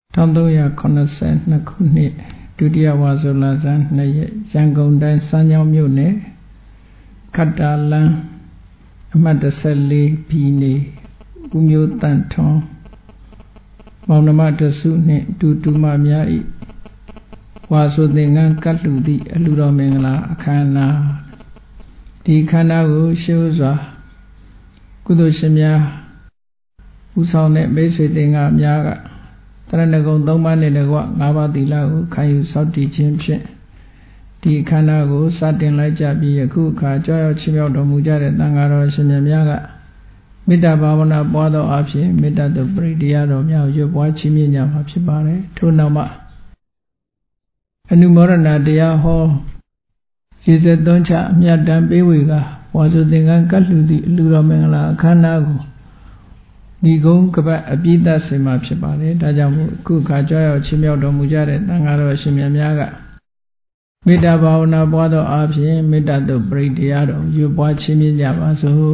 1382 ခုနှစ်ဒုတိယဝါဆိုလဆန်း2ရက်ရန်ကုန်တိုင်းစမ်းချောင်းမြို့နယ်ခတ္တာလန်းအမှတ်14ဘီနေဦးမျိုးတန်ထွန်းမောင်နှမတစုနှင့်တူမများ၏ဝါဆိုသင်္ကန်းကတ်လူသည့်အလှတော်မင်္ဂလာအခမ်းအနားဒီခန္ဓာကိုရှေးစွာကုသိုလ်ရှင်များဦးဆောင်တဲ့မိတ်ဆွေတင်္ဂများကတရဏဂုံ3ပါးနဲ့တကွ5ပါးသီလကိုခံယူစောင့်တည်ခြင်းဖြင့်ဒီခန္ဓာကိုစတင်လိုက်ကြပြီးယခုအခါကြောက်ရွံ့ချီးမြှောက်တော်မူကြတဲ့သံဃာတော်ရှင်များကမေတ္တာဘာဝနာပွားသောအဖြစ်မေတ္တာတုပရိတရားတော်များကိုရွတ်ပွားချီးမြှင့်ကြမှာဖြစ်ပါတယ်ထို့နောက်မှအနုမောဒနာတရားဟောရေစက်သွန်းချအမြတ်တမ်းပေးဝေကဝါဆိုသင်္ကန်းကတ်လူသည့်အလှတော်မင်္ဂလာအခမ်းအနားကိုဒီကုန်းကပတ်အပြည့်သက်စေမှာဖြစ်ပါတယ်ဒါကြောင့်မို့အခုခါကြွားရောက်ချင်းမြောက်တော်မူကြတဲ့သံဃာတော်ရှင်များကမေတ္တာဘာဝနာပွားသောအဖြစ်မေတ္တာတုပရိတရားတော်ရွတ်ပွားချင်းမြင့်ကြပါစို့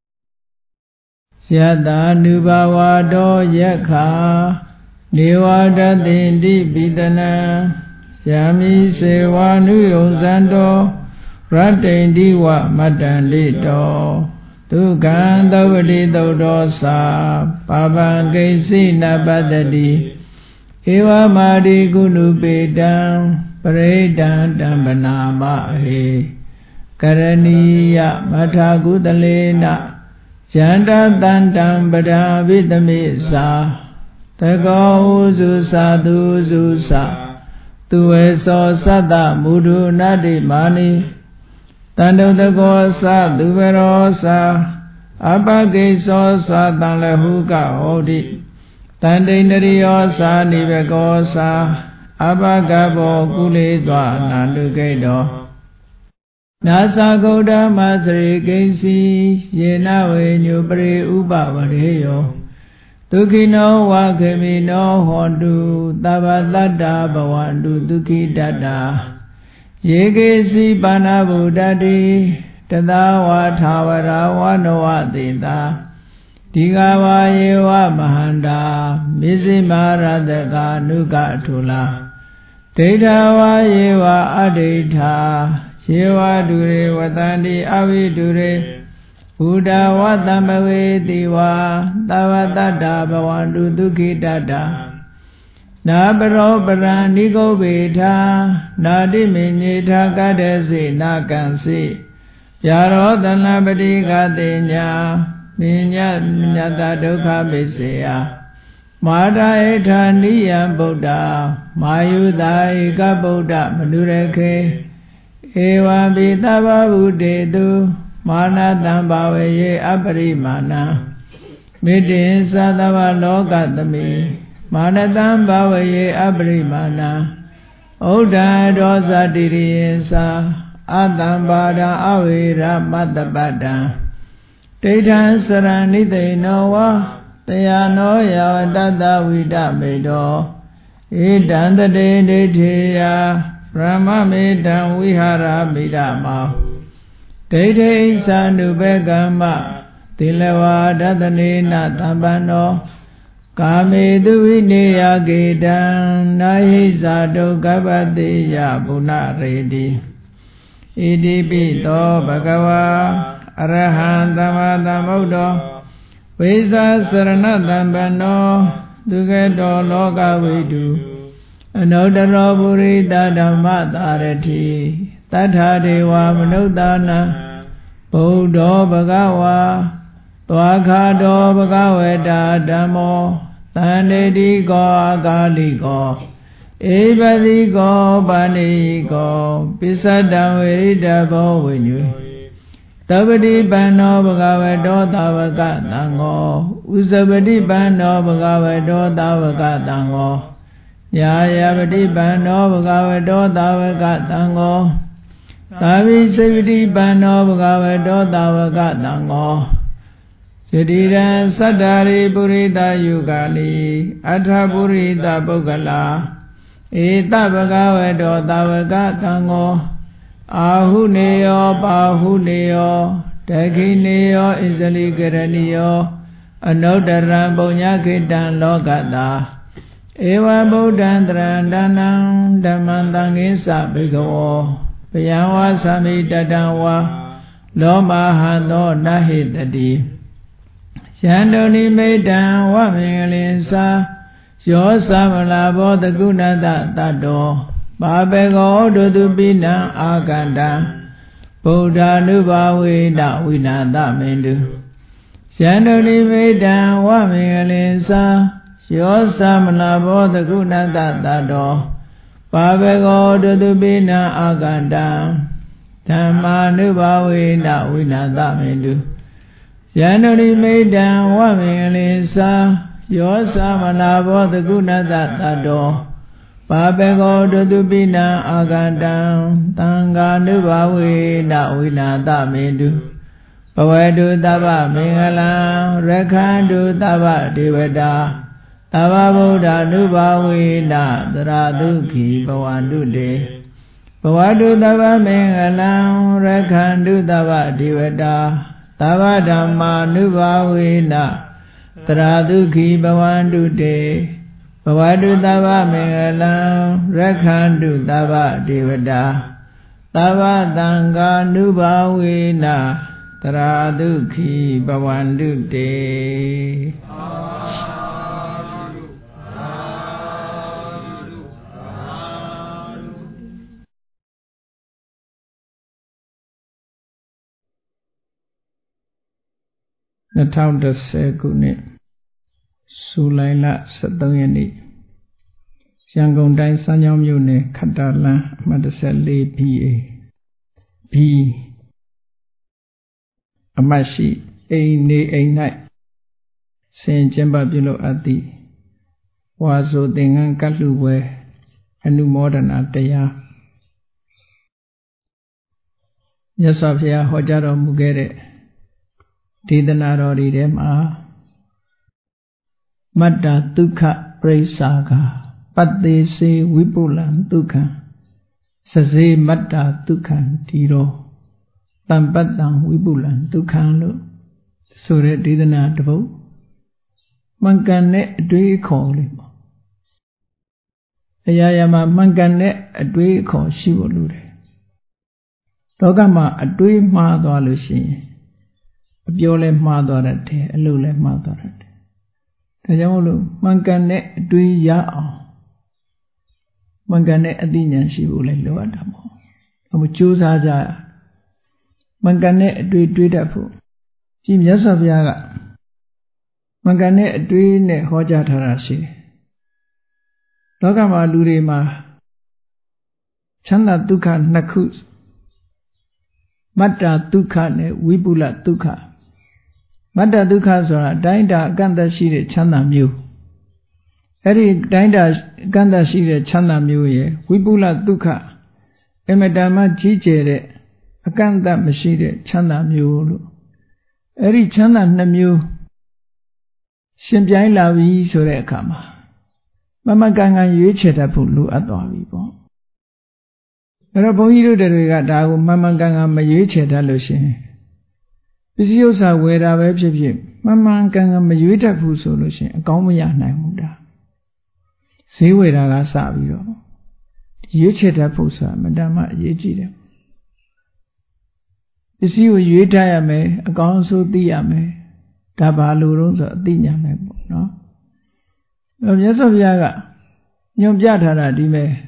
ယတာနုဘာဝတောယက္ခာနေဝတတိတိပိတနံယာမိစေဝာနုယုံဇံတောရတ္တိန္တိဝမတ္တံလိတောဒုက္ခံသဝတိသုတ်တော်သာပါပံကိစိနပတ္တိဧဝမာရိကုဏုပေတံပရိဒံတံပနာမဟေကရဏီယမထာကုတလေနယန္တတန္တံပဒာဝိတမိသာတကောဥစုသာသူစုသာသူဝေသောသတ္တမုဒုနာတိမာနိတန္တုတကောသသူဝရောသာအပကိသောသာတံလဟုကဟောတိတန္တိန္ဒရိယောသာနိဘကောသာအပကဘောကုလေသွာနာတုကိတောနာသဂௌတမသရေကိစီယေနဝေညုပရိဥပဝရေယောဒုက္ခိနောဝခေမိနောဟောတုသဗ္ဗတတ္တာဘဝန္တုဒုက္ခိတတ္တာယေကေစီပါဏဗုဒ္ဓတိတသဝါထာဝရဝနဝတိတာဒီဃဝါယေဝမဟန္တာမေဇိမာရတကာနုကထုလာဒိဋ္ဌဝါယေဝအဒိဋ္ဌာယေဝတုရေဝတန္တိအဝိတုရေဘုဒ္ဓဝတ္တမဝေတိဝါသဗ္ဗတတ္တာဘဝန္တုဒုက္ခိတတ္တာနာပရောပရံနိဂုဗေထာနာတိမေညေထာကတ္တစေနာကံစေပြာရောတနာပတိကတိညာနိညာညတဒုက္ခပိစေယမာတာဧထာနိယံဗုဒ္ဓမာယုတာဧကဗုဒ္ဓမနုရခေဧဝံပိသဗ္ဗဗုတေတုမာနတံဘာဝေယေအပရိမာဏမေတ္တေသသဗ္ဗလောကသမိမာနတံဘာဝေယေအပရိမာဏဩဒ္ဓဒောသတိရိယသာအတံပါဒံအဝေရမတ္တပတ္တံဒိဋ္ဌံစရဏိသိနောဝတယနောယဝတတဝိဒမေတောဧတံတတေဒိဋ္ဌေယဗြဟ္မမေတံဝိဟာရမိဓမ္မောဒိဋ္ဌိသနုဘေကမ္မသီလဝါဒသနေနသဗ္ဗနောကာမေတုဝိနေယကေတံနာဟိဇာတုကပ္ပတိယဘုဏရေတိဣတိပိသောဘဂဝါအရဟံသမ္မာသမ္ဗုဒ္ဓောဝိဇာစရဏတံပနောဒုက္ခတောလောကဝိတုအနုတ္တရောပုရိသဓမ္မသာရတိတထာဒေဝမနုဿာနံဗုဒ္ဓောဘဂဝါသွားခါတောဘဂဝေတာဓမ္မောသန္တေတိကောအကာလိကောဧပတိကောပါဏိကောပိစ္ဆတံဝေရိတဘောဝိညုသဗ္ဗတိပန္နောဘဂဝတောသာဝကသံဃောဥဇပတိပန္နောဘဂဝတောသာဝကသံဃောညာယပတိပန္နောဘဂဝတောသာဝကသံဃောသာဝိစေပတိပန္နောဘဂဝတောသာဝကသံဃောယတိရံသတ္တာရိပုရိသယုဂာနိအထပုရိသပုဂ္ဂလာဧတဘဂဝတောသာဝကသံဃောအာဟုနေယောပါဟုနေယောဒခိနေယောဣဇလိကရဏီယောအနုတ္တရံပုညခေတံလောကတာ Eva Buddhandrandanam Dhammantangisa Bhikkhavo Payava Samitatawa Lomahano Nahitati Shandoni Medan Wamilinsa Yosamala Bodhagunata Tato Babego Dudubina Aganda Buddha Nubawida Vinata Mendu Shandoni Medan Wamilinsa Yosamala Bodhagunata Tato Babego Dudubina Aganda Dhamma Nubawida Vinata Mendu Shandoni Medan Wamilinsa Yosamala Bodhagunata Tato Babego Dudubina Agandam Tanga Nubawida Vinata Mendu Pawadu Taba Mingala Rekhandu Taba Devada Taba Buddha Nubawida Dharadukhi Bhavandu De Pawadu Taba Mingala Rekhandu Taba Devada Taba Dhamma Nubawida Dharadukhi Bhavandu De Pawadu Taba Mingala Rekhandu Taba Devada Taba Tanga Nubawida Dharadukhi Bhavandu De Nataudas Kunit Sulaila Satayani Yangon Sanyam Yune Katala Madasali P. Amashi A night Saint Jemba Bilo Adi Wazo Dengan Kaluwe Anu Modern Ataya Yasafia Hojaro Mugere Tidanarori Dema Madda Dukha Prasaga Patti Se Vipulan Dukha Sase Madda Dukhan Tiro Tampatang Vipulan Dukhan Lo Sure Tidana Dabo Mankane Dui Koli Ayayama Mankane Dui Ko Shivolure Togama Adui Madwalushi Biole Madwarate Lule Madwarate Tajamulu Mankane Dui Ya Mankane Adinyan Shivule Loadamo Amuchusaja Mankane Dui Duidafu Jim Yasaviaga Mankane Dui Ne Hoja Tarashi Logama Lurima Chanda Dukha Nakus Matta Dukha Ne Vipula Dukha Matta Dukha Sora Dainda Ganda Shire Chanda Mu Eri Dainda Ganda Shire Chanda Mu Ye Vipula Dukha Emetama Jijere Aganda Mashire Chanda Mu Eri Chanda Namu Shimpiai Lavi Sore Kama Mama Ganga Yucheta Pulu Adwavibo Rabohiru Deriga Dago Mama Ganga Mayucheta Lushin Piziosa Wera Webship Mama Ganga Mayuta Puso Lushin Gomia Namuda Sewera Savio Yucheta Pusa Madama Yejida Pizio Yutayame a Gonso Diame Tabalurunza Dinyame no Yes of Yaga Nyom Jatara Dime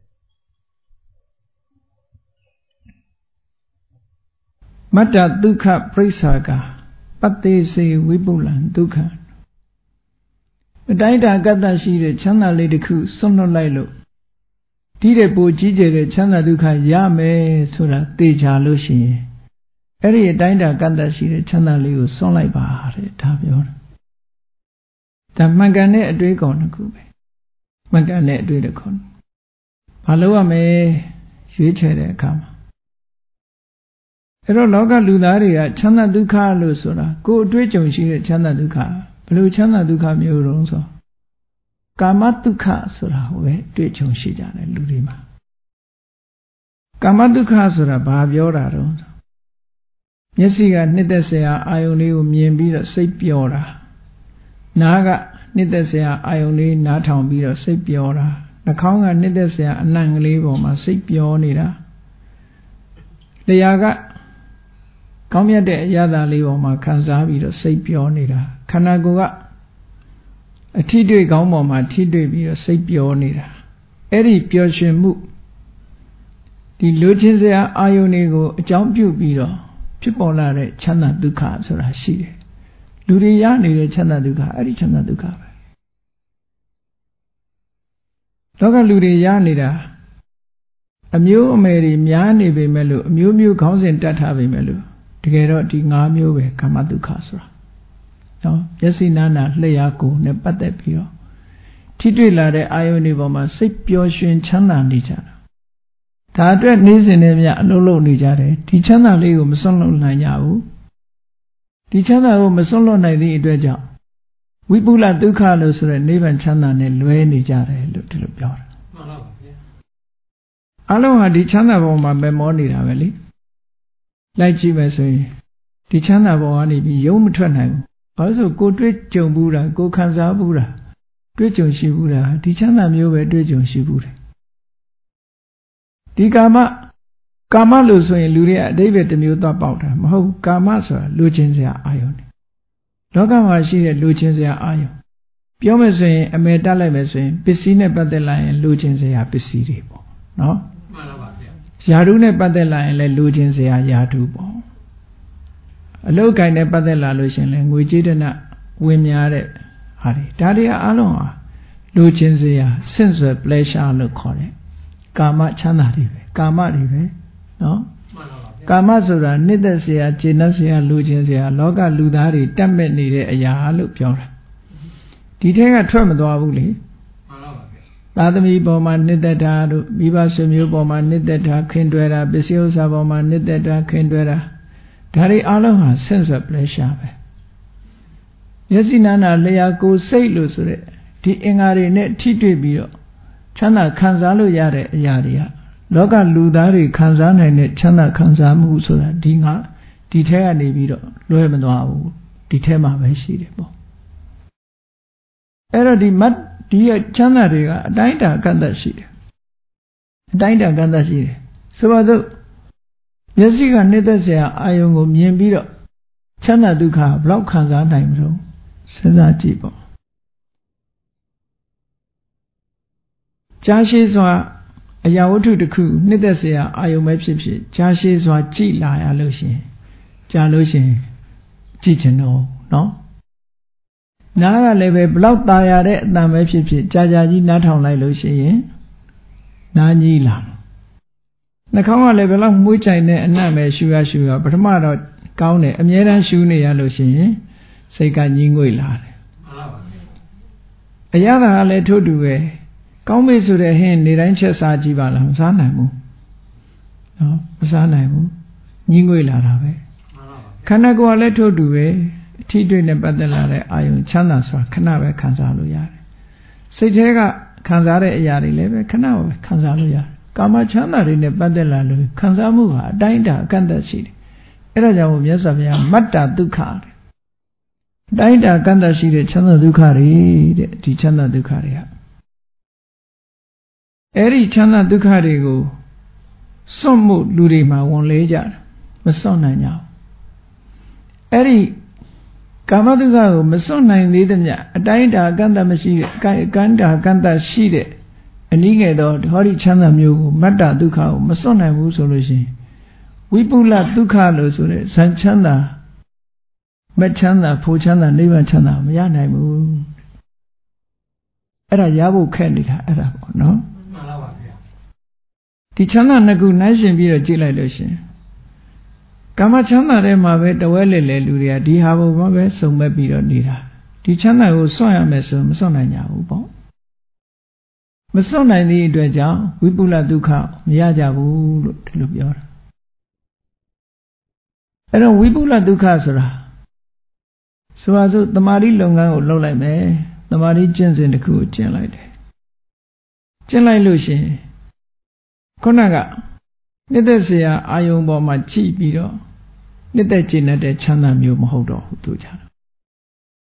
Matta Dukha Prasaga Patti Se Vipulan Dukha Daida Gata Shire Chanda Lidiku Sono Lailo Tire Po Jijere Chanda Dukha Yame Sura Teja Lushi Eri Daida Gata Shire Chanda Liu Sonlai Bahare Tabior Tamagane Adwekon Kube Magane Adwekon Paloa me Shuchere Kama Ero Loga Ludaria Chanda Dukha Lusura Go Dwechon Shire Chanda Dukha Blue Chanda Dukha Muronso Kama Dukha Sura We Dwechon Shida Ludima Kama Dukha Sura Babiora Ronso Yesiga Nidesea Ioni Miembira Sapiora Naga နှစ်သက်စရာအာယုန်လေးနားထောင်ပြီးတော့စိတ်ပျော်တာနှာခေါင်းကနှစ်သက်စရာအနံ့ကလေးပေါ်မှာစိတ်ပျော်နေတာလျှာကကောင်းမြတ်တဲ့အရာသာလေးပေါ်မှာခံစားပြီးတော့စိတ်ပျော်နေတာခန္ဓာကိုယ်ကအထီးတွေ့ကောင်းပေါ်မှာထီးတွေ့ပြီးတော့စိတ်ပျော်နေတာအဲ့ဒီပျော်ရွှင်မှုဒီလိုချင်စရာအာယုန်တွေကိုအကြောင်းပြုပြီးတော့ဖြစ်ပေါ်လာတဲ့ချမ်းသာဒုက္ခဆိုတာရှိတယ်လူတွေရနေတဲ့ချမ်းသာဒုက္ခအဲ့ဒီချမ်းသာဒုက္ခပဲလောကလူတွေရနေတာအမျိုးအမယ်တွေများနေပေမဲ့လို့အမျိုးမျိုးခေါင်းစဉ်တတ်ထားပေမဲ့လို့တကယ်တော့ဒီ၅မျိုးပဲကာမဒုက္ခဆိုတာနော်မျက်စိနားနာလျှာကိုယ်နဲ့ပတ်သက်ပြီးတော့ထိတွေ့လာတဲ့အာယုန်တွေပေါ်မှာစိတ်ပျော်ရွှင်ချမ်းသာနေကြတာဒါအတွက်နေ့စဉ်နဲ့မြအလုံးလုံးနေကြတယ်ဒီချမ်းသာလေးကိုမစွန့်လွတ်နိုင်ကြဘူးဒီချမ်းသာကိုမစွန့်လွတ်နိုင်သည့်အတွက်ကြောင့်ဝိပုလဒုက္ခလို့ဆိုတဲ့နိဗ္ဗာန်ချမ်းသာနဲ့လွဲနေကြတယ်လို့ဒီလိုပြောတာမှန်ပါပါဗျာအလုံးဟာဒီချမ်းသာပေါ်မှာပဲမောနေတာပဲလေလိုက်ကြည့်မယ်ဆိုရင်ဒီချမ်းသာပေါ်ကနေပြီးရုံးမထွက်နိုင်ဘူးဘာလို့ဆိုကိုတွေ့ကြုံဘူးတာကိုခံစားဘူးတာတွေ့ကြုံရှိဘူးတာဒီချမ်းသာမျိုးပဲတွေ့ကြုံရှိဘူးတယ်ဒီကာမလို့ဆိုရင်လူတွေကအဓိပ္ပာယ်တစ်မျိုးသွားပေါက်တာမဟုတ်ကာမဆိုတာလူချင်းစရာအာယုန်လောကမှာရှိတဲ့လူချင်းစရာအာယုန်ပြောမယ်ဆိုရင်အမေတက်လိုက်မယ်ဆိုရင်ပစ္စည်းနဲ့ပတ်သက်လာရင်လူချင်းစရာပစ္စည်းတွေပေါ့နော်မှန်ပါပါဗျာယာတုနဲ့ပတ်သက်လာရင်လည်းလူချင်းစရာယာတုပေါ့အလုတ်ကိုင်းနဲ့ပတ်သက်လာလို့ရှင်လည်းငွေကြေးတနဝင်များတဲ့ဟာတွေဒါတွေအားလုံးဟာလူချင်းစရာ sensual pleasure လို့ခေါ်တယ်ကာမချမ်းသာတွေပဲကာမတွေပဲနော်ကာမဆိုတာနှစ်သက်စရာခြေနှက်စရာလူချင်းစရာလောကလူသားတွေတတ်မဲ့နေတဲ့အရာလို့ပြောတာဒီထဲကထွက်မသွားဘူးလေမှန်ပါပါသာသမီပေါ်မှာနှစ်သက်တာတို့မိဘဆွေမျိုးပေါ်မှာနှစ်သက်တာခင်တွဲတာပစ္စည်းဥစ္စာပေါ်မှာနှစ်သက်တာခင်တွဲတာဒါတွေအလုံးဟာ sensual pleasure ပဲမျက်စိနာနာလျှာကိုယ်စိတ်လို့ဆိုတဲ့ဒီအင်္ဂါတွေနဲ့ထိတွေ့ပြီးတော့ချမ်းသာခံစားလို့ရတဲ့အရာတွေကလောကလူသားတွေခံစားနိုင်တဲ့ချမ်းသာခံစားမှုဆိုတာဒီထဲကနေပြီးတော့လွဲမသွားဘူးဒီထဲမှာပဲရှိတယ်ပေါ့အဲ့တော့ဒီချမ်းသာတွေကအတိုင်းအတာကန့်သက်ရှိတယ်အတိုင်းအတာကန့်သက်ရှိတယ်ဆိုပါစို့မျက်စိကနှစ်သက်စရာအာယုံကိုမြင်ပြီးတော့ချမ်းသာဒုက္ခဘလောက်ခံစားနိုင်မလို့စဉ်းစားကြည့်ပေါ့ကြားရှိစွာအရာဝတ္ထုတစ်ခုနှစ်သက်စရာအာယုံပဲဖြစ်ဖြစ်ကြားရှိစွာကြည်လာရလို့ရှင်ကြားလို့ရှင်ကြည်ချင်တော့နော်နားကလည်းပဲဘလောက်ตาရတဲ့အတန်ပဲဖြစ်ဖြစ်ကြာကြာကြီးနားထောင်လိုက်လို့ရှိရင်နားကြီးလာနှာခေါင်းကလည်းဘလောက်မှုချိုင်တဲ့အနံ့ပဲရှူရပထမတော့ကောင်းတယ်အမြဲတမ်းရှူနေရလို့ရှိရင်စိတ်ကညှိငွေ့လာတယ်မှန်ပါပါအရာကလည်းထို့တူပဲကောင်းပြီဆိုတဲ့ဟင်းနေတိုင်းချက်စားကြည့်ပါလားမစားနိုင်ဘူးနော်မစားနိုင်ဘူးညှိငွေ့လာတာပဲခန္ဓာကိုယ်ကလည်းထို့တူပဲအထီးတွေ့နဲ့ပတ်သက်လာတဲ့အာယုံချမ်းသာစွာခဏပဲခံစားလို့ရတယ်စိတ်ထဲကခံစားတဲ့အရာတွေလည်းပဲခဏပဲခံစားလို့ရတယ်ကာမချမ်းသာတွေနဲ့ပတ်သက်လာလို့ခံစားမှုဟာအတိုင်းအတာအကန့်အသတ်ရှိတယ်အဲ့ဒါကြောင့်မြတ်စွာဘုရားမတ္တဒုက္ခတဲ့အတိုင်းအတာအကန့်အသတ်ရှိတဲ့ချမ်းသာဒုက္ခတွေတဲ့ဒီချမ်းသာဒုက္ခတွေကအဲ့ဒီချမ်းသာဒုက္ခတွေကိုစွန့်မှုလူတွေမှာဝန်လဲကြတယ်မစွန့်နိုင်ကြဘူးအဲ့ဒီကာမဒုက္ခကိုမစွန့်နိုင်သေးသမျှအတိုင်းအတာအကန့်အသတ်မရှိတဲ့ကန္တာကန့်သတ်ရှိတဲ့အနည်းငယ်သောဟောဒီချမ်းသာမျိုးကိုမတ္တဒုက္ခကိုမစွန့်နိုင်ဘူးဆိုလို့ရှိရင်ဝိပုလဒုက္ခလို့ဆိုတဲ့ဇန်ချမ်းသာမချမ်းသာဖို့ချမ်းသာနိဗ္ဗာန်ချမ်းသာမရနိုင်ဘူးအဲ့ဒါရဖို့ခက်နေတာအဲ့ဒါပေါ့နော်မှန်ပါပါဗျာဒီချမ်းသာနှစ်ခုနိုင်ရှင်ပြီးတော့ကြည့်လိုက်လို့ရှင်ကာမချမ်းသာထဲမှာပဲတဝဲလေလေလူတွေကဒီဟာဘုံမှာပဲစုံမဲ့ပြီးတော့နေတာဒီချမ်းသာကိုစွန့်ရမယ်ဆိုမစွန့်နိုင်ကြဘူးပေါ့မစွန့်နိုင်သည့်အတွက်ကြောင့်ဝိပုလဒုက္ခမရကြဘူးလို့ဒီလိုပြောတာအဲ့တော့ဝိပုလဒုက္ခဆိုတာဆိုပါစို့တမာတိလုပ်ငန်းကိုလုပ်လိုက်မယ်တမာတိကျင့်စဉ်တစ်ခုကိုကျင့်လိုက်တယ်ကျင့်လိုက်လို့ရှင်ခုနကနှစ်သက်စရာအာယုံပေါ်မှာကြည့်ပြီးတော့နှစ်သက်ကျင့်တဲ့ချမ်းသာမျိုးမဟုတ်တော့ဘူးသူကြတာ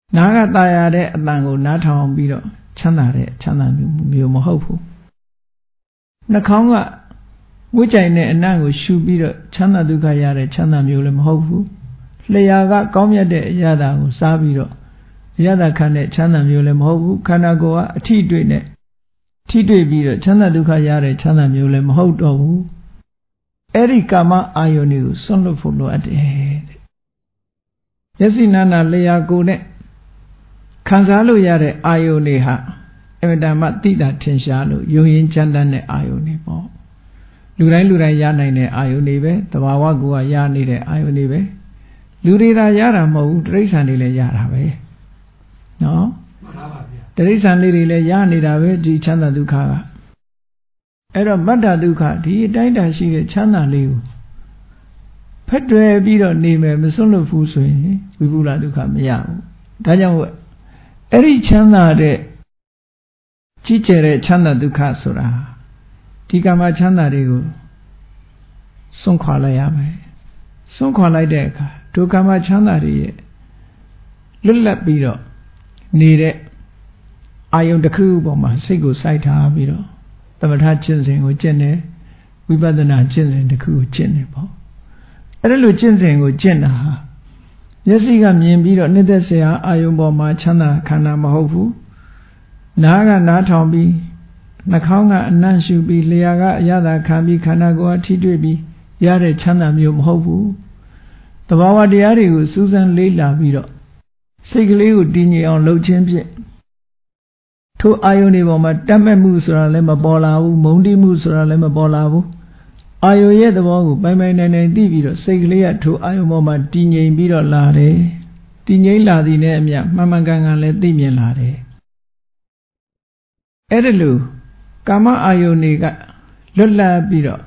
နားကตายရတဲ့အတန်ကိုနားထောင်ပြီးတော့ချမ်းသာတဲ့ချမ်းသာမျိုးမဟုတ်ဘူးနှာခေါင်းကဝှစ်ကြိုင်တဲ့အနံ့ကိုရှူပြီးတော့ချမ်းသာဒုက္ခရတဲ့ချမ်းသာမျိုးလည်းမဟုတ်ဘူးလျှာကကောင်းမြတ်တဲ့အရာသာကိုစားပြီးတော့အရာသာခံတဲ့ချမ်းသာမျိုးလည်းမဟုတ်ဘူးခန္ဓာကိုယ်ကအထိတွေ့နဲ့ထိတွေ့ပြီးတော့ချမ်းသာဒုက္ခရတဲ့ချမ်းသာမျိုးလည်းမဟုတ်တော့ဘူးအဲ့ဒီကာမအာယုန်တွေကိုစွန့်လွတ်ဖို့လိုအပ်တယ်တဲ့မျက်စိနာနာလျှာကိုယ်နဲ့ခံစားလို့ရတဲ့အာယုန်တွေဟာအမြဲတမ်းသိတာထင်ရှားလို့ယုံရင်ချမ်းသာတဲ့အာယုန်တွေပေါ့လူတိုင်းရနိုင်တဲ့အာယုန်တွေပဲသဘာဝကိုယ်ကရနေတဲ့အာယုန်တွေပဲလူတွေသာရတာမဟုတ်ဘူးတိရစ္ဆာန်တွေလည်းရတာပဲနော်မှန်ပါပါဗျာတိရစ္ဆာန်လေးတွေလည်းရနေတာပဲဒီချမ်းသာဒုက္ခကအဲ့တော့မတ္တဒုက္ခဒီအတိုင်းတာရှိတဲ့ချမ်းသာလေးကိုဖက်တွယ်ပြီးတော့နေမယ်မစွန့်လွတ်ဘူးဆိုရင်ဝိပုလ္လဒုက္ခမရဘူးဒါကြောင့်အဲ့ဒီချမ်းသာတဲ့ကြီးကျယ်တဲ့ချမ်းသာဒုက္ခဆိုတာဒီကာမချမ်းသာတွေကိုစွန့်ခွာလိုက်ရမယ်စွန့်ခွာလိုက်တဲ့အခါဒုက္ခမချမ်းသာတွေရဲ့လွတ်လပ်ပြီးတော့နေတဲ့အာယုန်တစ်ခုပေါ်မှာစိတ်ကိုစိုက်ထားပြီးတော့သမထကျင့်စဉ်ကိုကျင့်တယ်ဝိပဿနာကျင့်စဉ်တစ်ခုကိုကျင့်တယ်ပေါ့အဲ့ဒါလိုကျင့်စဉ်ကိုကျင့်တာဟာမျက်စိကမြင်ပြီးတော့နှစ်သက်စရာအာယုန်ပေါ်မှာချမ်းသာခန္ဓာမဟုတ်ဘူးနားကနားထောင်ပြီးနှာခေါင်းကအနံ့ရှူပြီးလျှာကအရသာခံပြီးခန္ဓာကိုယ်အထိတွေ့ပြီးရတဲ့ချမ်းသာမျိုးမဟုတ်ဘူးသဘာဝတရားတွေကိုစူးစမ်းလေ့လာပြီးတော့စိတ်ကလေးကိုတည်ငြိမ်အောင်လုပ်ခြင်းဖြင့်ထိုအာယုန်တွေပေါ်မှာတတ်မဲ့မှုဆိုတာလည်းမပေါ်လာဘူးမုန်းတိမှုဆိုတာလည်းမပေါ်လာဘူးအာယုန်ရဲ့သဘောကိုပိုင်ပိုင်နိုင်နိုင်သိပြီးတော့စိတ်ကလေးကထိုအာယုန်ပေါ်မှာတည်ငြိမ်ပြီးတော့လာတယ်တည်ငြိမ်လာသည်နဲ့အမျှမှန်မှန်ကန်ကန်လည်းသိမြင်လာတယ်အဲ့ဒါလို့ကာမအာယုန်တွေကလွတ်လပ်ပြီးတော့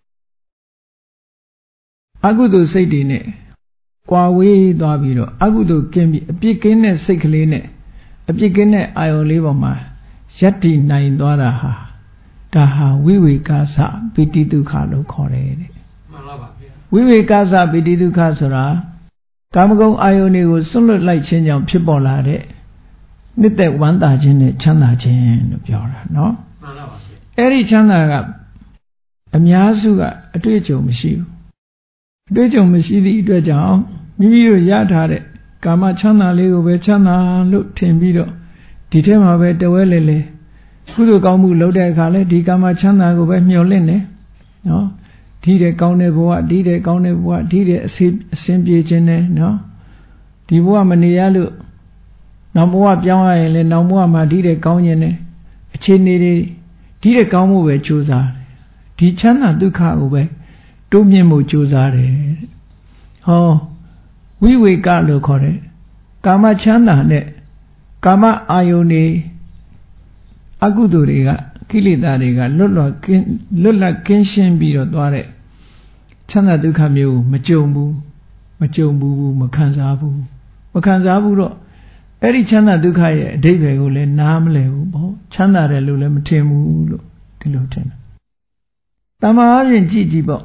အကုသိုလ်စိတ်တွေနဲ့ကွာဝေးသွားပြီးတော့အကုသိုလ်ကင်းပြီးအပြစ်ကင်းတဲ့စိတ်ကလေးနဲ့အပြစ်ကင်းတဲ့အာယုန်လေးပေါ်မှာယက်တည်နိုင်သွားတာဟာဒါဟာဝိဝေကာစပိတိဒုက္ခလို့ခေါ်တယ်တဲ့မှန်ပါပါဗျာဝိဝေကာစပိတိဒုက္ခဆိုတာကာမဂုဏ်အာယုန်တွေကိုစွန့်လွတ်လိုက်ခြင်းကြောင့်ဖြစ်ပေါ်လာတဲ့နှစ်သက်ဝမ်းသာခြင်းနဲ့ချမ်းသာခြင်းလို့ပြောတာနော်မှန်ပါပါဗျာအဲ့ဒီချမ်းသာကအများစုကအတွေ့အကြုံမရှိဘူးအတွေ့အကြုံမရှိသည့်အတွက်ကြောင့်မိမိတို့ရထားတဲ့ကာမချမ်းသာလေးကိုပဲချမ်းသာလို့ထင်ပြီးတော့ဒီထဲမှာပဲတဝဲလေလေကုသိုလ်ကောင်းမှုလုပ်တဲ့အခါလဲဒီကာမချမ်းသာကိုပဲမျှော်လင့်နေနော်ဒီတဲ့ကောင်းတဲ့ဘဝဒီတဲ့ကောင်းတဲ့ဘဝဒီတဲ့အစင်ပြေခြင်းနဲ့နော်ဒီဘဝမနေရလို့နောက်ဘဝပြောင်းရရင်လဲနောက်ဘဝမှာဒီတဲ့ကောင်းခြင်းနဲ့အခြေအနေတွေဒီတဲ့ကောင်းမှုပဲကြိုးစားတယ်ဒီချမ်းသာဒုက္ခကိုပဲတိုးမြင့်မှုကြိုးစားတယ်ဟောဝိဝေကလို့ခေါ်တယ်ကာမချမ်းသာနဲ့ကာမအာယုန်တွေအကုသိုလ်တွေကကိလေသာတွေကလွတ်လပ်ကင်းရှင်းပြီးတော့သွားတဲ့ချမ်းသာဒုက္ခမျိုးမကြုံဘူးမခံစားဘူးတော့အဲ့ဒီချမ်းသာဒုက္ခရဲ့အဓိပ္ပာယ်ကိုလည်းနားမလည်ဘူးပေါ့ချမ်းသာတယ်လို့လည်းမထင်ဘူးလို့ဒီလိုထင်တယ်တမားအရင်ကြည့်ပေါ့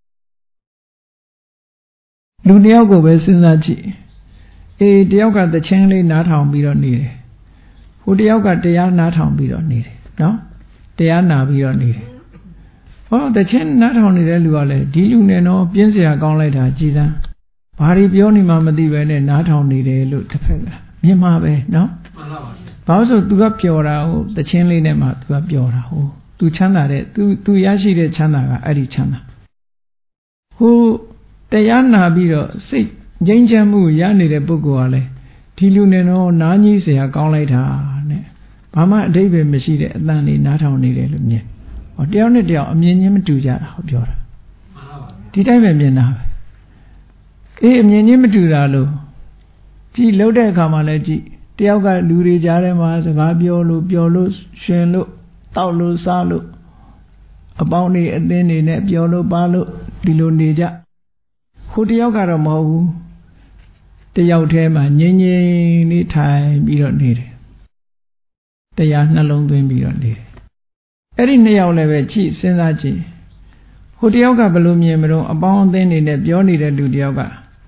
လူတယောက်ကိုပဲစဉ်းစားကြည့်တယောက်ကသချင်းလေးနားထောင်ပြီးတော့နေတယ်ဟိုတယောက်ကတရားနားထောင်ပြီးတော့နေတယ်နော်တရားနာပြီးတော့နေတယ်ဟောသချင်းနားထောင်နေတဲ့လူကလည်းဒီလူနဲ့တော့ပြင်းစရာကောင်းလိုက်တာကြည်စမ်းဘာတွေပြောနေမှမသိပဲနဲ့နားထောင်နေတယ်လို့တစ်ဖက်ကမြင်မှာပဲနော်မှန်ပါပါဘာလို့ဆို तू ကပျော်တာဟိုသချင်းလေးနဲ့မှ तू ကပျော်တာဟို तू ချမ်းသာတဲ့ तू ရရှိတဲ့ချမ်းသာကအဲ့ဒီချမ်းသာဟိုတရားနာပြီးတော့စိတ်ငြိမ်းချမ်းမှုရနေတဲ့ပုဂ္ဂိုလ်ကလည်းဒီလူနဲ့တော့နားကြီးเสียကောင်းလိုက်တာနဲ့ဘာမှအဓိပ္ပာယ်မရှိတဲ့အတန်လေးနားထောင်နေတယ်လို့မြင်ဟောတယောက်နဲ့တယောက်အမြင်ချင်းမတူကြတာဟောပြောတာဒီတိုင်းပဲမြင်တာပဲအမြင်ချင်းမတူတာလို့ကြည်လို့တဲ့အခါမှလည်းကြည်တယောက်ကလူတွေကြားထဲမှာစကားပြောလို့ရှင်လို့တောက်လို့စားလို့အပေါင်းတွေအသင်းတွေနဲ့ပြောလို့ပါလို့ဒီလိုနေကြဟိုတယောက်ကတော့မဟုတ်ဘူးတယောက်တည်းမှာငြိမ်ငြိမ်လေးထိုင်ပြီးတော့နေတယ်တရားနှလုံးသွင်းပြီးတော့နေတယ်အဲ့ဒီနှစ်ယောက်လည်းပဲကြည့်စဉ်းစားကြည့်ဟိုတယောက်ကဘယ်လိုမြင်မလို့အပေါင်းအသင်းတွေနဲ့ပြောနေတဲ့လူတယောက်က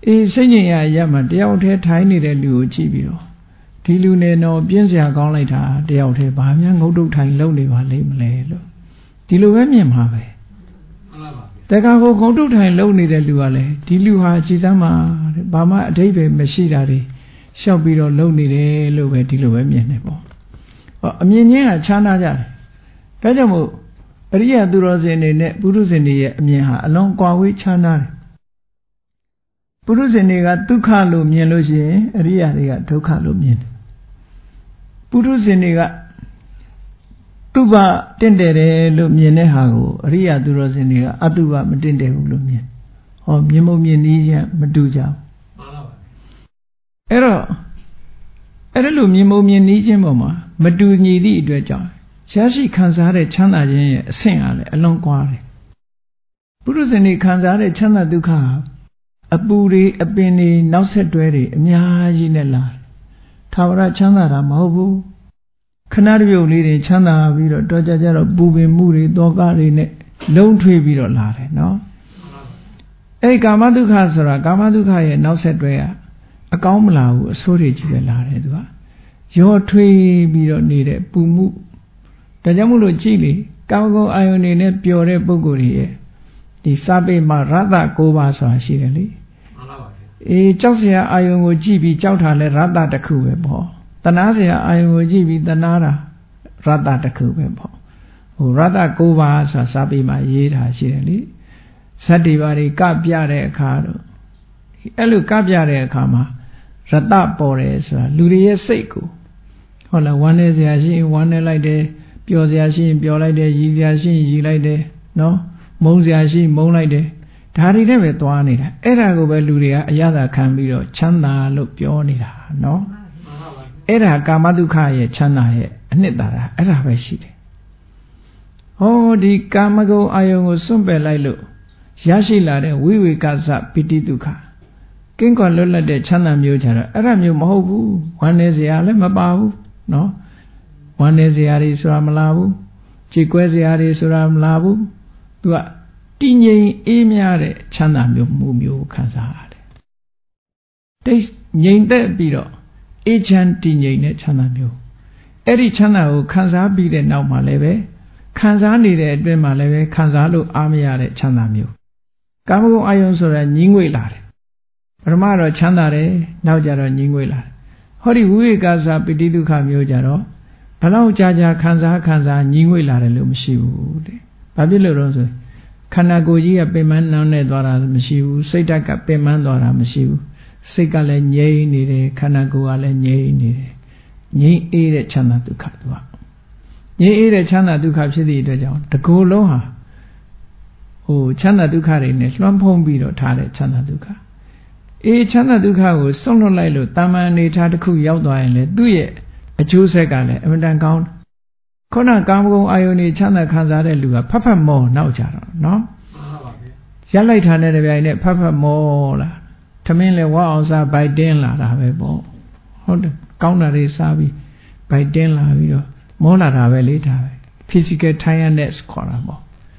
စိတ်ငြိမ်ရရမှာတယောက်တည်းထိုင်နေတဲ့လူကိုကြည့်ပြီးတော့ဒီလူနဲ့တော့ပြင်းစရာကောင်းလိုက်တာတယောက်တည်းဘာများငုတ်တုတ်ထိုင်လုံနေပါလိမ့်မလဲလို့ဒီလိုပဲမြင်မှာပဲတခါကိုငုတ်တုတ်ထိုင်လုံနေတဲ့လူကလည်းဒီလူဟာခြေစမ်းမှာဘာမှအဓိပ္ပာယ်မရှိတာတွေရှောက်ပြီးတော့လုံနေတယ်လို့ပဲဒီလိုပဲမြင်နေပေါ့အမြင်ချင်းကခြားနာကြတယ်ဒါကြောင့်မို့အရိယသူတော်စင်တွေနဲ့ပုရုဇဉ်တွေရဲ့အမြင်ဟာအလွန်ကွာဝေးခြားနာတယ်ပုရုဇဉ်တွေကဒုက္ခလို့မြင်လို့ရှိရင်အရိယတွေကဒုက္ခလို့မြင်တယ်ပုရုဇဉ်တွေကတုပတင့်တယ်လို့မြင်တဲ့ဟာကိုအရိယသူတော်စင်တွေကအတုပမတင့်တယ်ဘူးလို့မြင်ဟောမြင်မို့မြင်နည်းရမတူကြဘူးအဲ့တော့အဲ့လိုမြင်မို့မြင်နည်းချင်းပေါ်မှာမတူညီသည့်အတွက်ကြောင့်ရရှိခံစားတဲ့ချမ်းသာခြင်းရဲ့အဆင့်အားလည်းအလွန်ကွာတယ်ပုရုဇဉ်တွေခံစားတဲ့ချမ်းသာဒုက္ခအပူတွေအပင်တွေနောက်ဆက်တွဲတွေအများကြီးနဲ့လာတယ်ထာဝရချမ်းသာတာမဟုတ်ဘူးခဏတပြုတ်လေးတွေချမ်းသာပြီးတော့တော့ကြတော့ပူပင်မှုတွေတောကတွေနဲ့လုံးထွေးပြီးတော့လာတယ်နော်အဲ့ကာမဒုက္ခဆိုတာကာမဒုက္ခရဲ့နောက်ဆက်တွဲကအကောင်းမလာဘူးအဆိုးတွေကြီးပဲလာတယ်သူကရောထွေးပြီးတော့နေတဲ့ပူမှုဒါကြောင့်မို့လို့ကြည့်လေကာမဂုဏ်အာယုန်တွေနဲ့ပျော်တဲ့ပုဂ္ဂိုလ်တွေရဲ့ဒီစာပေမှာရတ္တ9ပါးဆိုတာရှိတယ်လေမှန်ပါပါကြောက်စရာအာယုန်ကိုကြည့်ပြီးကြောက်တာလဲရတ္တတစ်ခုပဲပေါ့တဏှာစရာအာယုန်ကိုကြည့်ပြီးတဏှာတာရတ္တတစ်ခုပဲပေါ့ရတ္တ9ပါးဆိုတာစာပေမှာရေးထားရှိတယ်လေဇတ်တွေပါတွေကပြတဲ့အခါတော့အဲ့လိုကပြတဲ့အခါမှာရတ္တပေါ်တယ်ဆိုတာလူတွေရဲ့စိတ်ကိုဟုတ်လားဝမ်းနေစရာရှိရင်ဝမ်းနေလိုက်တယ်ပျော်စရာရှိရင်ပျော်လိုက်တယ်ရည်စရာရှိရင်ရည်လိုက်တယ်နော်မုန်းစရာရှိမုန်းလိုက်တယ်ဒါတွေနဲ့ပဲသွားနေတာအဲ့ဒါကိုပဲလူတွေကအရသာခံပြီးတော့ချမ်းသာလို့ပြောနေတာနော်အဲ့ဒါကာမဒုက္ခရဲ့ချမ်းသာရဲ့အနှစ်သာရအဲ့ဒါပဲရှိတယ်ဟောဒီကာမဂုဏ်အာယုန်ကိုစွန့်ပယ်လိုက်လို့ရရှိလာတဲ့ဝိဝေကသပိတိဒုက္ခကင်းကွာလွတ်လပ်တဲ့ချမ်းသာမျိုးကြတော့အဲ့ဒါမျိုးမဟုတ်ဘူးဝမ်းနေစရာလည်းမပါဘူးနော်ဝမ်းနေစရာတွေဆိုတာမလာဘူးကြေကွဲစရာတွေဆိုတာမလာဘူးသူကတည်ငြိမ်အေးမြတဲ့ချမ်းသာမျိုးခံစားရတယ်တိတ်ငြိမ်သက်ပြီးတော့အေးချမ်းတည်ငြိမ်တဲ့ချမ်းသာမျိုးအဲ့ဒီချမ်းသာကိုခံစားပြီးတဲ့နောက်မှာလည်းပဲခံစားနေတဲ့အတွင်းမှာလည်းပဲခံစားလို့အားမရတဲ့ချမ်းသာမျိုးကာမဂုဏ်အာယုန်ဆိုတာညှင်းငွေ့လာတယ်ပထမတော့ချမ်းသာတယ်နောက်ကျတော့ညှင်းငွေ့လာတယ်ဟောဒီဝိဝေကသပိတိဒုက္ခမျိုးကြတော့ဘလောက်ကြာခံစားညှင်းငွေ့လာတယ်လို့မရှိဘူးတဲ့ဘာဖြစ်လို့လဲဆိုခန္ဓာကိုယ်ကြီးကပင်ပန်းနှောင်းနေသွားတာမရှိဘူးစိတ်ဓာတ်ကပင်ပန်းသွားတာမရှိဘူးစိတ်ကလည်းငြိမ်နေတယ်ခန္ဓာကိုယ်ကလည်းငြိမ်နေတယ်ငြိမ်အေးတဲ့ချမ်းသာဒုက္ခသူကငြိမ်အေးတဲ့ချမ်းသာဒုက္ခဖြစ်သည့်အတွက်ကြောင့်တကူလုံးဟာချမ်းသာဒုက္ခတွေနဲ့လွှမ်းဖုံးပြီးတော့ထားတဲ့ချမ်းသာဒုက္ခချမ်းသာဒုက္ခကိုစွန့်လွတ်လိုက်လို့တာမန်အနေထားတစ်ခုရောက်သွားရင်လေသူ့ရဲ့အကျိုးဆက်ကလည်းအမှန်တန်ကောင်းခုနကာမဂုဏ်အာယုန်တွေချမ်းသာခံစားတဲ့လူကဖတ်မောနောက်ကြတော့နော်ရက်လိုက်တာနဲ့တပြိုင်နက်ဖတ်မောလာထမင်းလေဝါအောင်စားဘိုက်တင်းလာတာပဲပေါ့ဟုတ်တယ်ကောင်းတာတွေစားပြီးဘိုက်တင်းလာပြီးတော့မောလာတာပဲလေဒါပဲ physical tiredness ခေါ်တာပေါ့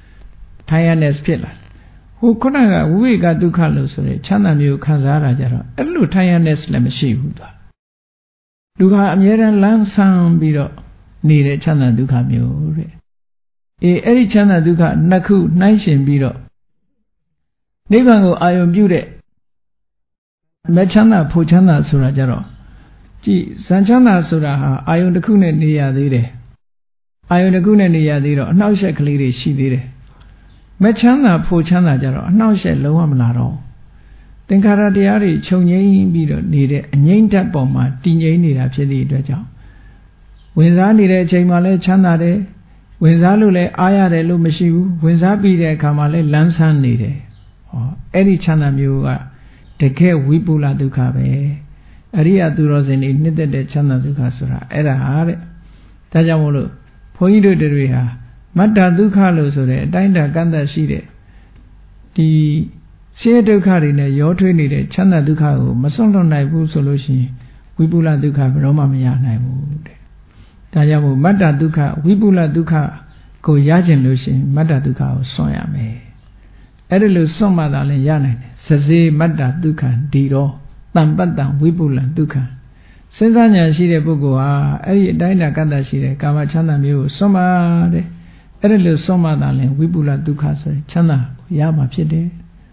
tiredness ဖြစ်လာခုနကဝိဝေကဒုက္ခလို့ဆိုရင်ချမ်းသာမျိုးခံစားရကြတော့အဲ့လို tiredness လည်းမရှိဘူးသူလူကအမြဲတမ်းလန်းဆန်းပြီးတော့နေတဲ့ချမ်းသာဒုက္ခမျိုးတဲ့အဲ့ဒီချမ်းသာဒုက္ခနှစ်ခုနှိုင်းရှင်ပြီးတော့နိဗ္ဗာန်ကိုအာရုံပြုတဲ့မချမ်းသာဖို့ချမ်းသာဆိုတာကြတော့ကြည်ဇန်ချမ်းသာဆိုတာဟာအာရုံတစ်ခုနဲ့နေရသေးတယ်အာရုံတစ်ခုနဲ့နေရသေးတော့အနှောက်အယှက်ကလေးတွေရှိသေးတယ်မချမ်းသာဖို့ချမ်းသာကြတော့အနှောက်အယှက်လုံးဝမလာတော့သင်္ခါရတရားတွေခြုံငိမ့်ပြီးတော့နေတဲ့အငြိမ့်တက်ပေါ်မှာတည်ငြိမ်နေတာဖြစ်သည့်အတွက်ကြောင့်ဝင်စားနေတဲ့အချိန်မှာလည်းချမ်းသာတယ်ဝင်စားလို့လည်းအားရတယ်လို့မရှိဘူးဝင်စားပြီးတဲ့အခါမှာလည်းလန်းဆန်းနေတယ်အဲ့ဒီချမ်းသာမျိုးကတကယ်ဝိပုလဒုက္ခပဲအရိယသူတော်စင်တွေနှစ်သက်တဲ့ချမ်းသာဒုက္ခဆိုတာအဲ့ဒါဟာတဲ့ဒါကြောင့်မို့လို့ဘုန်းကြီးတို့တွေဟာမတ္တဒုက္ခလို့ဆိုတဲ့အတိုင်းတာကန့်သက်ရှိတဲ့ဒီဆင်းရဲဒုက္ခတွေနဲ့ရောထွေးနေတဲ့ချမ်းသာဒုက္ခကိုမစွန့်လွတ်နိုင်ဘူးဆိုလို့ရှိရင်ဝိပုလဒုက္ခဘယ်တော့မှမရနိုင်ဘူးတဲ့ဒါကြောင့်မို့မတ္တဒုက္ခဝိပုလဒုက္ခကိုရခြင်းလို့ရှိရင်မတ္တဒုက္ခကိုစွန့်ရမယ်အဲ့ဒီလိုစွန့်မှသာလည်းရနိုင်တယ်စစေမတ္တဒုက္ခံဒီတော့တံပတ္တံဝိပုလံဒုက္ခံစဉ်းစားဉာဏ်ရှိတဲ့ပုဂ္ဂိုလ်ဟာအဲ့ဒီအတိုင်းတာကတ္တရှိတဲ့ကာမချမ်းသာမျိုးကိုစွန့်မှတဲ့အဲ့ဒီလိုစွန့်မှသာလည်းဝိပုလဒုက္ခဆိုချမ်းသာရမှာဖြစ်တယ်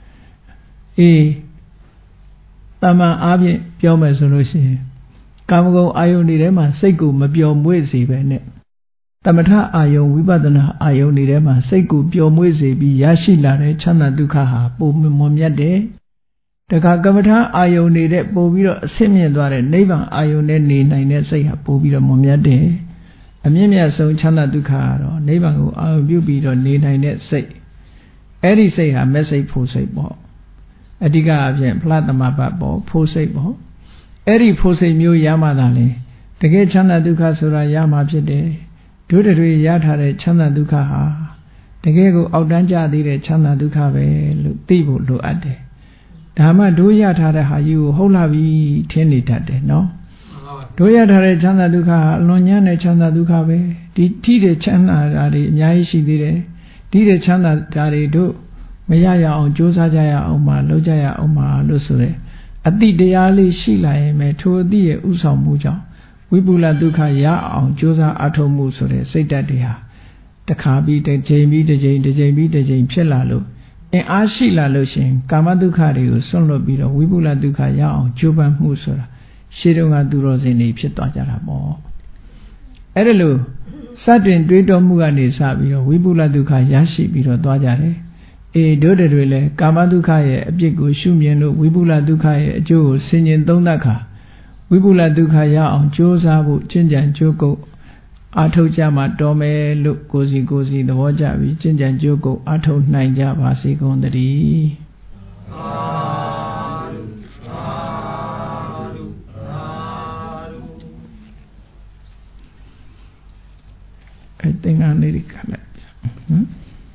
တမန်အားဖြင့်ပြောမယ်ဆိုလို့ရှိရင်ကာမဂုဏ်အာယုန်တွေထဲမှာစိတ်ကိုမပျော်မွေ့စေပဲနဲ့တမထအာယုန်ဝိပဿနာအာယုန်တွေထဲမှာစိတ်ကိုပျော်မွေ့စေပြီးရရှိလာတဲ့ချမ်းသာဒုက္ခဟာပုံမွန်မြတ်တယ်တခါကမ္မထာအာယုန်နေတဲ့ပို့ပြီးတော့အဆင့်မြင့်သွားတဲ့နိဗ္ဗာန်အာယုန်နဲ့နေနိုင်တဲ့စိတ်ဟာပို့ပြီးတော့မွန်မြတ်တယ်အမြင့်မြတ်ဆုံးချမ်းသာဒုက္ခကတော့နိဗ္ဗာန်ကိုအာရုံပြုပြီးတော့နေနိုင်တဲ့စိတ်အဲ့ဒီစိတ်ဟာမဲ့စိတ်ဖို့စိတ်ပေါ့အဓိကအဖြစ်ဖလားသမဘတ်ပေါ့ဖို့စိတ်ပေါ့အဲ့ဒီဖို့စိတ်မျိုးရမှသာလေတကယ်ချမ်းသာဒုက္ခဆိုတာရမှာဖြစ်တယ်တို့တွေရထားတဲ့ချမ်းသာဒုက္ခဟာတကယ်ကိုအောက်တန်းကျသေးတဲ့ချမ်းသာဒုက္ခပဲလို့သိဖို့လိုအပ်တယ်ဒါမှတို့ရထားတဲ့ဟာကြီးကိုဟုတ်လာပြီထင်နေတတ်တယ်နော်တို့ရထားတဲ့ချမ်းသာဒုက္ခဟာအလွန်ညံ့တဲ့ချမ်းသာဒုက္ခပဲဒီထိတဲ့ချမ်းသာတာတွေအများကြီးရှိသေးတယ်ဒီတဲ့ချမ်းသာတာတွေတို့မရရအောင်ကြိုးစားကြရအောင်ပါလုပ်ကြရအောင်ပါလို့ဆိုတဲ့အတိတရားလေးရှိလာရင်ပဲထိုအတိရဲ့ဥဆောင်မှုကြောင့်ဝိပုလဒုက္ခရအောင်ကြိုးစားအထောက်မှုဆိုတဲ့စိတ်ဓာတ်တွေဟာတစ်ခါပြီးတစ်ချိန်ပြီးတစ်ချိန်တစ်ချိန်ပြီးတစ်ချိန်ဖြစ်လာလို့အင်အားရှိလာလို့ရှင်ကာမဒုက္ခတွေကိုဆွန့်လွတ်ပြီးတော့ဝိပုလဒုက္ခရအောင်ကြိုးပမ်းမှုဆိုတာရှေးတုန်းကသူတော်စင်တွေဖြစ်သွားကြတာပေါ့အဲ့ဒါလို့စတင်တွေးတောမှုကနေစပြီးတော့ဝိပုလဒုက္ခရရှိပြီးတော့သွားကြတယ်တို့တွေလည်းကာမဒုက္ခရဲ့အပြစ်ကိုရှုမြင်လို့ဝိပုလဒုက္ခရဲ့အကျိုးကိုဆင်ခြင်သုံးသပ်ခါဝိပုလဒုက္ခရအောင်ကြိုးစားဖို့ကျင့်ကြံကြိုးကုပ်အာထုတ်ကြမှာတော်မယ်လို့ကိုစီသဘောကျပြီးကျင့်ကြံကြိုးကုပ်အာထုတ်နိုင်ကြပါစေကုန်သတည်းအဲ့သင်္ကန်းလေးခက်လိုက်နော်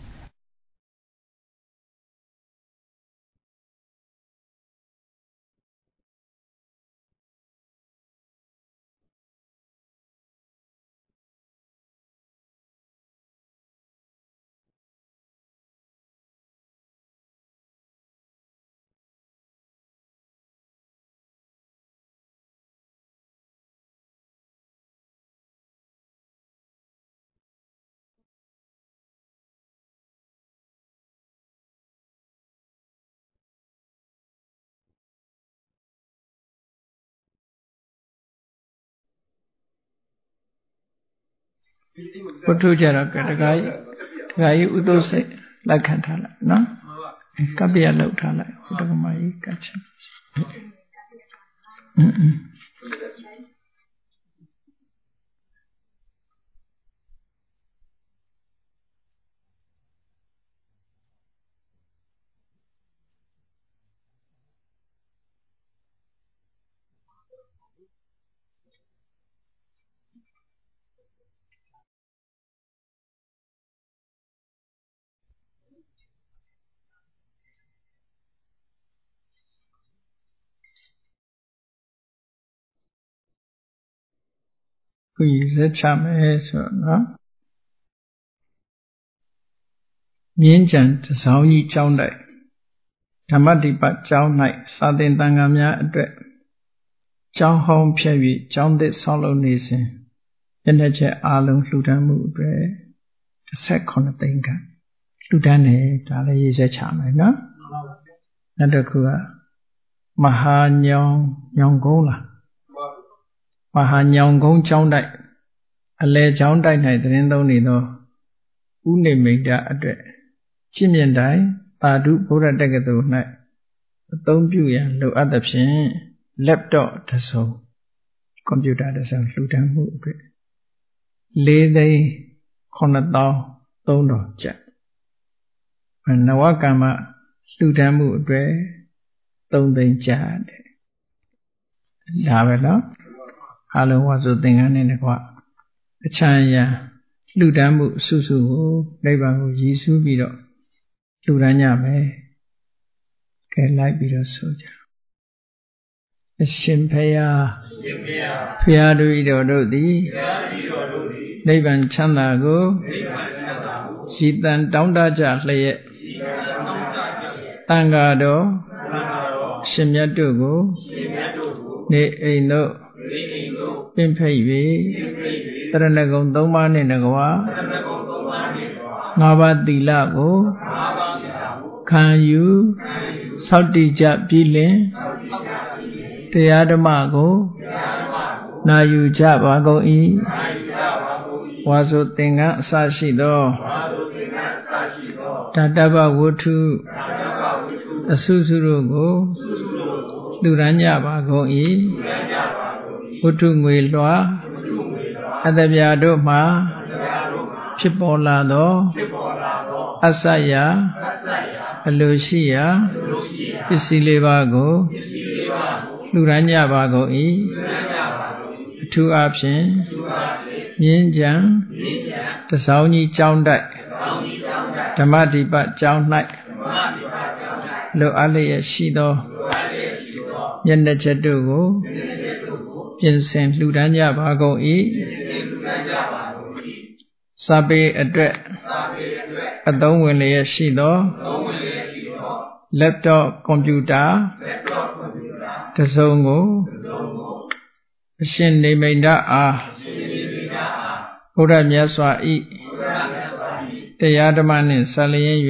ဘုထုကြတော့တခါကြီးဥဒုစိတ်လက်ခံထားလိုက်နော်ကပ္ပယလောက်ထားလိုက်ဘုဒ္ဓကမကြီးကတ်ချင်ခုရည်စက်ချမယ်ဆိုတော့နော်မြင်းကြံတစောင်းကြီးကျောင်းတိုက်ဓမ္မတိပကျောင်း၌စာသင်တန်ခါများအတွက်ကျောင်းဟောင်းဖြည့်၍ကျောင်းသစ်ဆောက်လုပ်နေစဉ်ယနေ့ချက်အားလုံးလှူဒန်းမှုအတွက်18သိန်းခန့်လှူဒန်းတယ်ဒါလည်းရည်စက်ချမယ်နော်နောက်တစ်ခုကမဟာညောင်ကုန်းလားမဟာညောင်ကုန်းကျောင်းတိုက်အလဲကျောင်းတိုက်၌သတင်းသုံးနေသောဥနေမိတ်တအတွက်ရှင်းမြင့်တိုင်းပါတုဗုဒ္ဓတက္ကသိုလ်၌အသုံးပြုရန်လိုအပ်သဖြင့် laptop တစ်စုံကွန်ပျူတာတစ်စုံလှူဒန်းမှုအတွက်4,9,300 ကျပ်နဝကမ္မလှူဒန်းမှုအတွက်3 သိန်းကျပ်တဲ့ဒါပဲနော်အလုံးဝဆိုသင်္ကန်းနဲ့ကွာအချမ်းရံလှူဒန်းမှုအစုစုကိုနိဗ္ဗာန်ကိုရည်စူးပြီးတော့လှူဒန်းကြမယ်ကဲလိုက်ပြီးတော့ဆိုကြအရှင်ဘုရားဘုရားတို့ဤတော်တို့သည်နိဗ္ဗာန်ချမ်းသာကိုရည်တန်တောင်းတကြလျက်တန်ဃာတော်ရှင်မြတ်တို့ကိုနေအိမ်တို့ပင်ဖိတ်၍တရဏဂုံ3ပါးနှင့်တကွာ5ပါးသီလကိုခံယူဆောက်တည်ကြပြီးလင်တရားဓမ္မကိုနာယူကြပါကုန်၏ဝါဆိုသင်္ကန်းအစရှိသောဓာတဗ္ဗဝတ္ထုအစုစုတို့ကိုလှူဒါန်းကြပါကုန်၏ဝတ္ထုငွေလွှာအတ္တပြာတို့မှဖြစ်ပေါ်လာသောအစရာအလိုရှိရာပစ္စည်းလေးပါးကိုလှူဒါန်းကြပါကုန်၏အထူးအားဖြင့်မြင်းကြံတစောင်းကြီးကျောင်းတိုက်ဓမ္မဒီပကျောင်း၌လိုအပ်လျက်ရှိသောမျက်နှာချက်တို့ကိုပြင်ဆင်လှူဒါန်းကြပါကုန်၏စာပေအတွက်အသုံးဝင်လျက်ရှိသော laptop ကွန်ပျူတာတစ်စုံကိုအရှင်နေမိန်ဒအားဘုရားမြတ်စွာဤတရားဓမ္မနှင့်ဆက်လျက်၍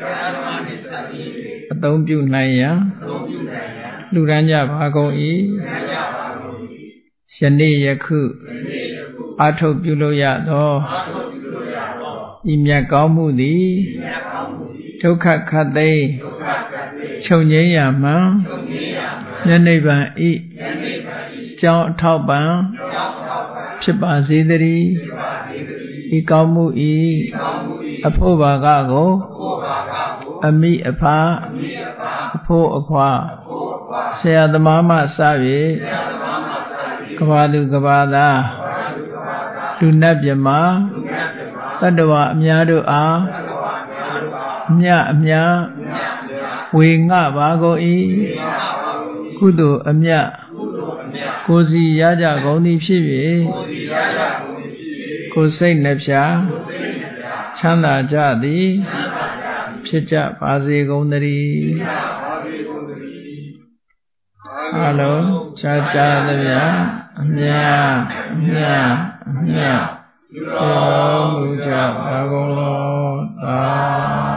အသုံးပြုနိုင်ရန်လူရန်ကြပါကုန်၏ယနေ့ယခုအာထုတ်ပြုလို့ရသောဤမြတ်ကောင်းမှုသည်ဒုက္ခခတ်သိမ်းချုပ်ငြိမ်းရာမှယနေ့ဗံဤကြောင်းအထောက်ပံ့ဖြစ်ပါစေတည်းဤကောင်းမှုဤအဖို့ဘာကကိုအမိအဖအဖို့အခွာဆရာသမားမှစ၍ကဘာသူကဘာသာလူနတ်မြမတတ္တဝအများတို့အားအမြဝေငှပါကုန်၏ကုသိုလ်အမြကိုစီရကြကုန်သည်ဖြစ်၍ကိုစိတ်နှဖျားချမ်းသာကြသည်ဖြစ်ကြပါစေကုန်သတည်းအလုံးချာချာသဗျာအမြတော်မူကြပါကုန်လောသာ